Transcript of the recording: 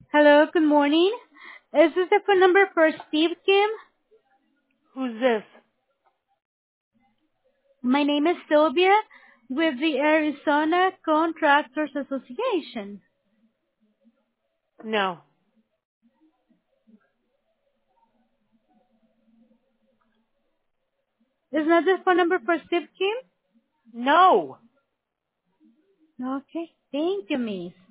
Hello, good morning. Is this the phone number for Steve Kim? Who's this? My name is Sylvia with the Arizona Contractors Association. No. Is not the phone number for Steve Kim? No. Okay, thank you, miss.